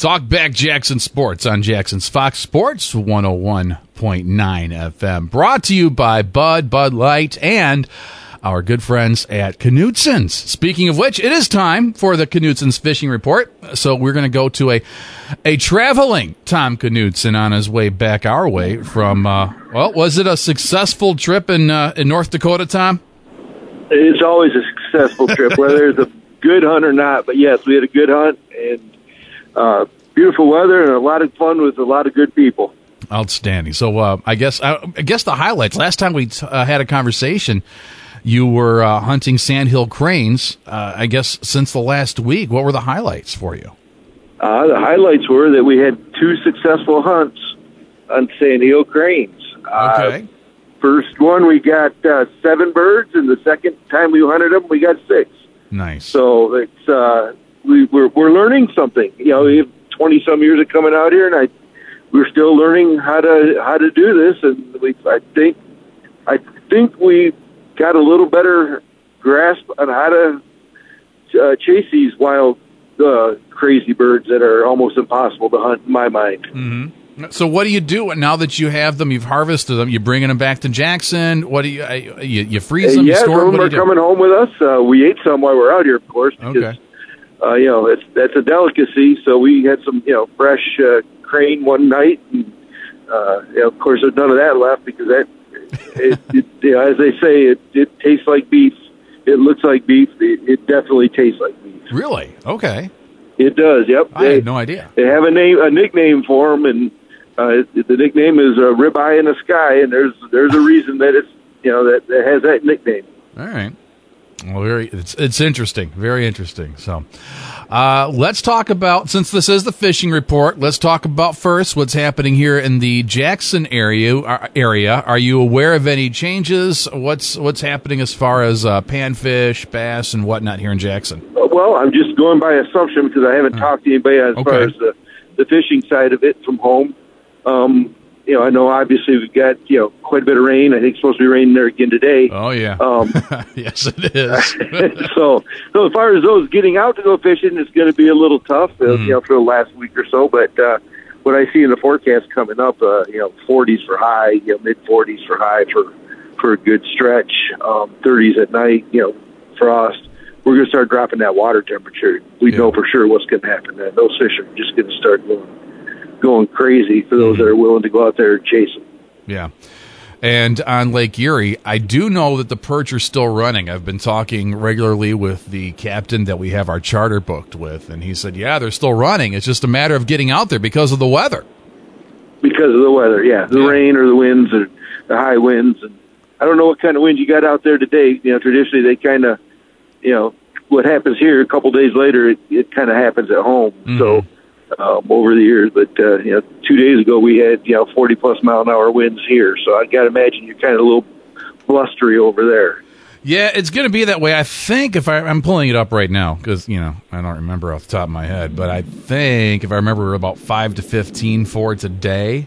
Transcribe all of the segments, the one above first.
Talk back Jackson Sports on Jackson's Fox Sports 101.9 FM. Brought to you by Bud Light, and our good friends at Knutson's. Speaking of which, it is time for the Knutson's Fishing Report. So we're going to go to a traveling Tom Knutson on his way back our way from, was it a successful trip in North Dakota, Tom? It's always a successful trip, whether it's a good hunt or not. But yes, we had a good hunt and beautiful weather and a lot of fun with a lot of good people. Outstanding. So I guess the highlights. Last time we had a conversation, you were hunting sandhill cranes. I guess since the last week, what were the highlights for you? The highlights were that we had 2 successful hunts on sandhill cranes. Okay. First one, we got 7 birds, and the second time we hunted them, we got 6. Nice. So it's we're learning something. You know, we have 20-some years of coming out here, and we're still learning how to do this. And I think we got a little better grasp on how to chase these wild, crazy birds that are almost impossible to hunt, in my mind. Mm-hmm. So what do you do now that you have them? You've harvested them. You're bringing them back to Jackson. What do you freeze them? Yeah, you store some of them are coming home with us. We ate some while we're out here, of course, because that's a delicacy. So we had some fresh crane one night, and of course there's none of that left because that as they say, it tastes like beef. It looks like beef. It definitely tastes like beef. Really? Okay. It does. Yep. I had no idea. They have a nickname for them, and the nickname is Ribeye in the Sky, and there's a reason that it's that has that nickname. All right. Well, it's interesting, very interesting. So, let's talk about, since this is the fishing report, let's talk about first what's happening here in the Jackson area. Are you aware of any changes? What's happening as far as panfish, bass, and whatnot here in Jackson? Well, I'm just going by assumption because I haven't talked to anybody as far as the fishing side of it from home. I know obviously we've got, quite a bit of rain. I think it's supposed to be raining there again today. Oh, yeah. Yes, it is. so as far as those getting out to go fishing, it's going to be a little tough, for the last week or so. But what I see in the forecast coming up, 40s for high, mid-40s for high for a good stretch, 30s at night, frost. We're going to start dropping that water temperature. We know for sure what's going to happen then. Those fish are just going to start going crazy for those that are willing to go out there and chase them. Yeah. And on Lake Erie, I do know that the perch are still running. I've been talking regularly with the captain that we have our charter booked with, and he said, yeah, they're still running. It's just a matter of getting out there because of the weather. Because of the weather, yeah. The rain or the winds or the high winds. And I don't know what kind of winds you got out there today. Traditionally they kind of, what happens here a couple days later, it kind of happens at home. Mm-hmm. So over the years, but 2 days ago we had 40+ mile an hour winds here. So I got to imagine you're kind of a little blustery over there. Yeah, it's going to be that way. I think I'm pulling it up right now because I don't remember off the top of my head, but I think if I remember about 5 to 15 forts a day.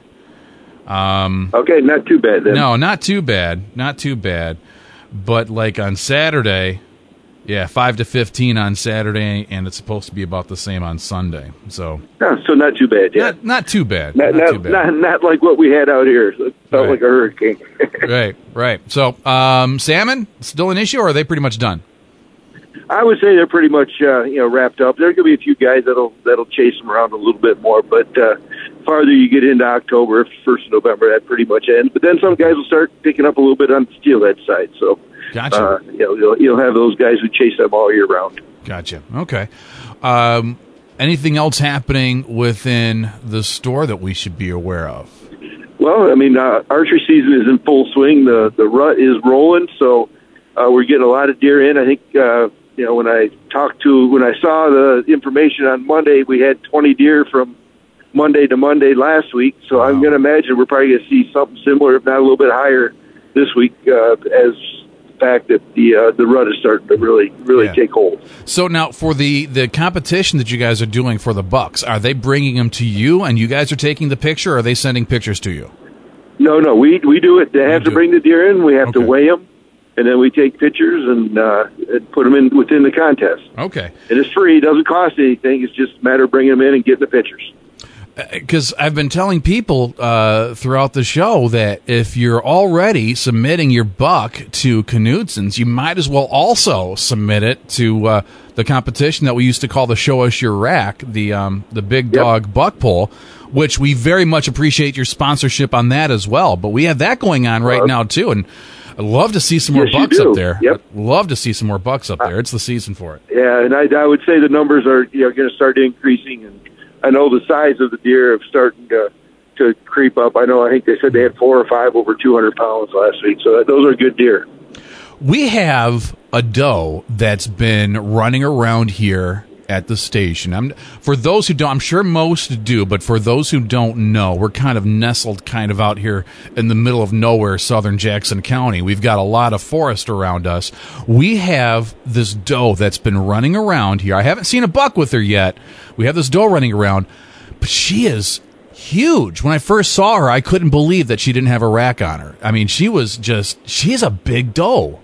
Okay, not too bad then. No, not too bad. Not too bad. But like on Saturday, 5 to 15 on Saturday, and it's supposed to be about the same on Sunday. So not too bad. Yeah, not too bad. Not too bad. Not like what we had out here. So it felt like a hurricane. Right. So salmon still an issue, or are they pretty much done? I would say they're pretty much wrapped up. There are going to be a few guys that'll chase them around a little bit more, but farther you get into October, 1st of November, that pretty much ends. But then some guys will start picking up a little bit on the steelhead side. So, gotcha. You'll have those guys who chase them all year round. Gotcha. Okay. Anything else happening within the store that we should be aware of? Well, archery season is in full swing. The rut is rolling, so we're getting a lot of deer in. I think when I saw the information on Monday, we had 20 deer from Monday to Monday last week. So I'm going to imagine we're probably going to see something similar, if not a little bit higher, this week as the fact that the rut is starting to really take hold. So now for the competition that you guys are doing for the bucks, are they bringing them to you and you guys are taking the picture, or are they sending pictures to you? No, we do it. They have to bring the deer in. We have to weigh them. and then we take pictures and put them in within the contest. Okay. And it's free. It doesn't cost anything. It's just a matter of bringing them in and getting the pictures. Because I've been telling people throughout the show that if you're already submitting your buck to Knutson's, you might as well also submit it to the competition that we used to call the Show Us Your Rack, the Big Dog Buck Pull, which we very much appreciate your sponsorship on that as well. But we have that going on right now, too, and I'd love to see some more bucks up there. Yep. I'd love to see some more bucks up there. It's the season for it. Yeah, and I would say the numbers are going to start increasing, and I know the size of the deer have started to creep up. I think they said they had 4 or 5 over 200 pounds last week, so those are good deer. We have a doe that's been running around here at the station. For those who don't, I'm sure most do, but for those who don't know, we're kind of nestled kind of out here in the middle of nowhere, southern Jackson County. We've got a lot of forest around us. We have this doe that's been running around here. I haven't seen a buck with her yet. We have this doe running around, but she is huge. When I first saw her, I couldn't believe that she didn't have a rack on her. I mean, she's a big doe.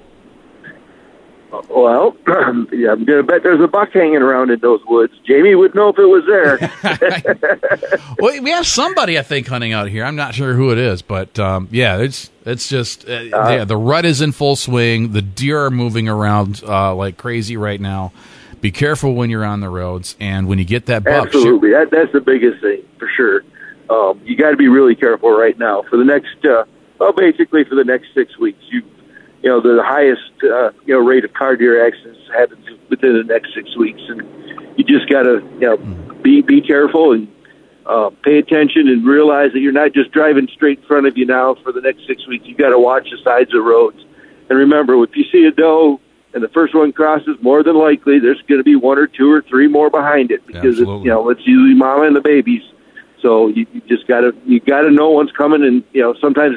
Well, yeah, I'm going to bet there's a buck hanging around in those woods. Jamie would know if it was there. Well, we have somebody, I think, hunting out here. I'm not sure who it is, but it's just the rut is in full swing. The deer are moving around like crazy right now. Be careful when you're on the roads, and when you get that buck. Absolutely, that's the biggest thing for sure. You got to be really careful right now for the next, basically for the next 6 weeks. The highest rate of car deer accidents happens within the next 6 weeks, and you just got to be careful and pay attention and realize that you're not just driving straight in front of you now for the next 6 weeks. You got to watch the sides of the roads, and remember, if you see a doe and the first one crosses, more than likely there's going to be 1 or 2 or 3 more behind it because it's usually mama and the babies. So you just got to know one's coming, and sometimes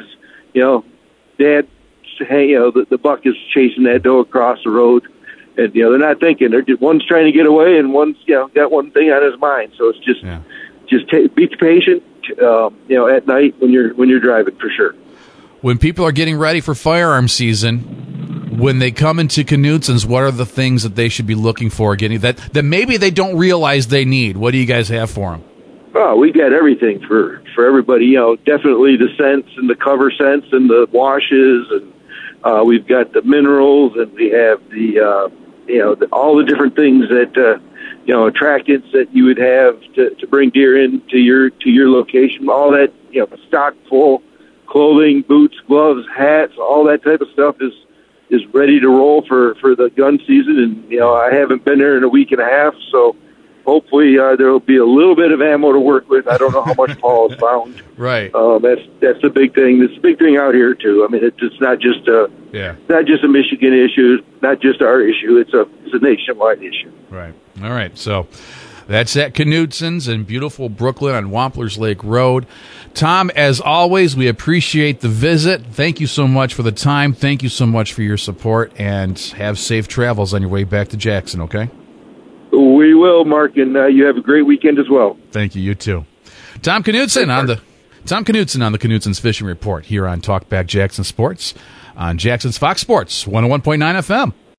dad. Hey, the buck is chasing that doe across the road, and they're not thinking. They're just, one's trying to get away, and one's got one thing on his mind. So it's just be patient. At night when you're driving, for sure. When people are getting ready for firearm season, when they come into Knutson's, what are the things that they should be looking for? Getting that maybe they don't realize they need. What do you guys have for them? Oh, we got everything for everybody. Definitely the scents and the cover scents and the washes, and we've got the minerals, and we have all the different things that attractants that you would have to bring deer into your location. All that stock full clothing, boots, gloves, hats, all that type of stuff is ready to roll for the gun season. And I haven't been there in a week and a half, so hopefully there will be a little bit of ammo to work with. I don't know how much Paul has found. Right. That's the big thing. It's a big thing out here too. I mean, it's not just a Michigan issue, not just our issue. It's a nationwide issue. Right. All right. So that's at Knutson's in beautiful Brooklyn on Wamplers Lake Road. Tom, as always, we appreciate the visit. Thank you so much for the time. Thank you so much for your support, and have safe travels on your way back to Jackson. Okay. We will, Mark, and you have a great weekend as well. Thank you. You too. Tom Knutson on the Knutson's Fishing Report here on Talkback Jackson Sports on Jackson's Fox Sports 101.9 FM.